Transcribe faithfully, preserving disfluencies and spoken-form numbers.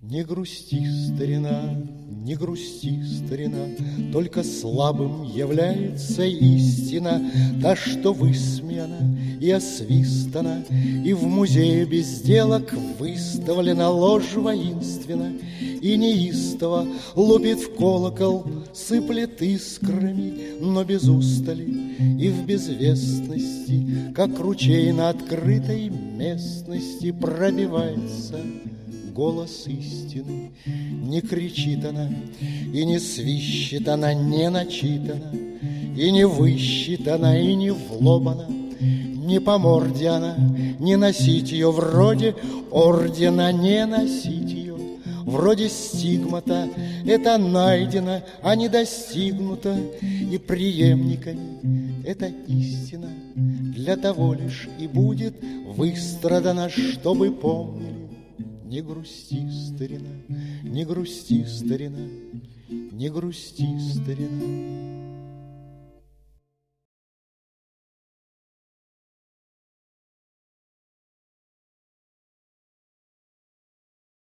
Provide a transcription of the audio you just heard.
Не грусти, старина, не грусти, старина, только слабым является истина, та, что высмеяна и освистана, и в музее безделок выставлена ложь воинственно, и неистово лупит в колокол, сыплет искрами, но без устали и в безвестности, как ручей на открытой местности, пробивается голос истины. Не кричит она, и не свищет она, не начитана, и не высчитана, и не вломана, не по морде она, не носить ее вроде ордена, не носить ее вроде стигмата. Это найдено, а не достигнуто, и преемниками это истина для того лишь и будет выстрадана, чтобы помнили. Не грусти, старина, не грусти, старина, не грусти, старина.